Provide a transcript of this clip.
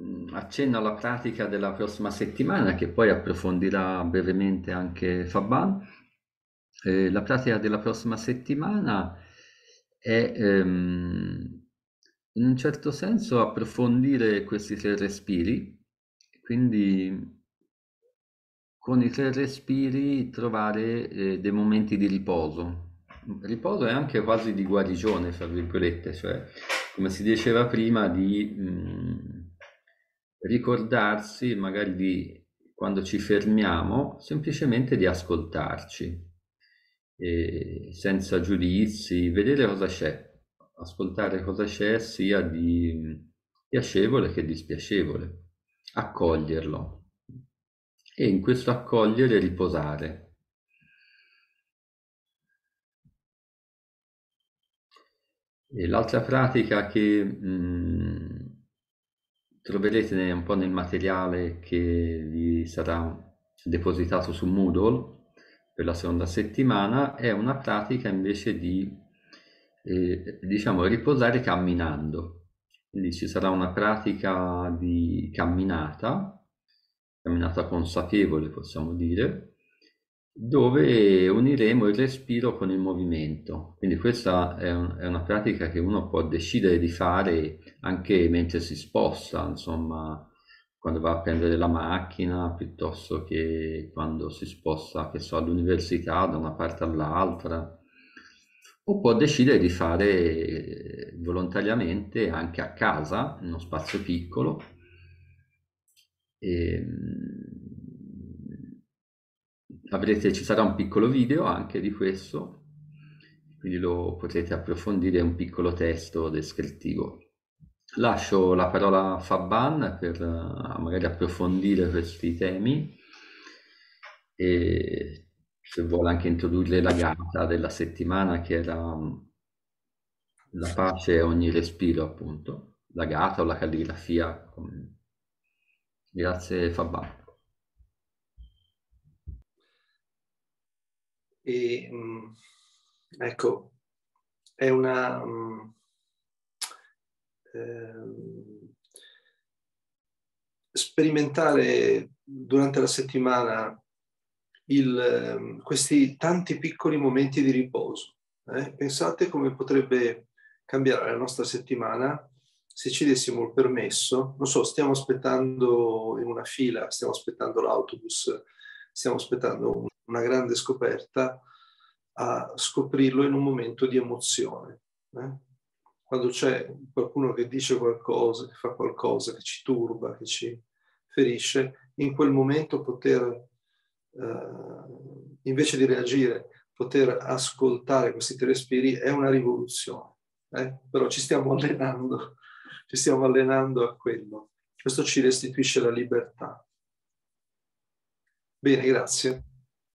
accenno alla pratica della prossima settimana, che poi approfondirà brevemente anche Faban. La pratica della prossima settimana è, in un certo senso, approfondire questi tre respiri, quindi con i tre respiri trovare dei momenti di riposo. Riposo e anche quasi di guarigione, fra virgolette, cioè, come si diceva prima, di ricordarsi magari di, quando ci fermiamo, semplicemente di ascoltarci, senza giudizi, vedere cosa c'è, ascoltare cosa c'è sia di piacevole che di spiacevole, accoglierlo e in questo accogliere riposare. E l'altra pratica che troverete un po' nel materiale che vi sarà depositato su Moodle per la seconda settimana è una pratica invece di, diciamo, riposare camminando. Quindi ci sarà una pratica di camminata, camminata consapevole possiamo dire, dove uniremo il respiro con il movimento. Quindi questa è una pratica che uno può decidere di fare anche mentre si sposta, insomma, quando va a prendere la macchina, piuttosto che quando si sposta, che so, all'università da una parte all'altra. O può decidere di fare volontariamente anche a casa, in uno spazio piccolo. E, ci sarà un piccolo video anche di questo, quindi lo potrete approfondire, un piccolo testo descrittivo. Lascio la parola a Faban per magari approfondire questi temi e se vuole anche introdurre la gata della settimana che era la pace a ogni respiro, appunto, la gata o la calligrafia. Grazie Faban. E ecco, è una sperimentare durante la settimana questi tanti piccoli momenti di riposo. Pensate come potrebbe cambiare la nostra settimana se ci dessimo il permesso, non so, stiamo aspettando in una fila, stiamo aspettando l'autobus, stiamo aspettando una grande scoperta, a scoprirlo in un momento di emozione. Quando c'è qualcuno che dice qualcosa, che fa qualcosa, che ci turba, che ci ferisce, in quel momento poter, invece di reagire, poter ascoltare questi tre respiri è una rivoluzione. Però ci stiamo allenando a quello. Questo ci restituisce la libertà. Bene, grazie.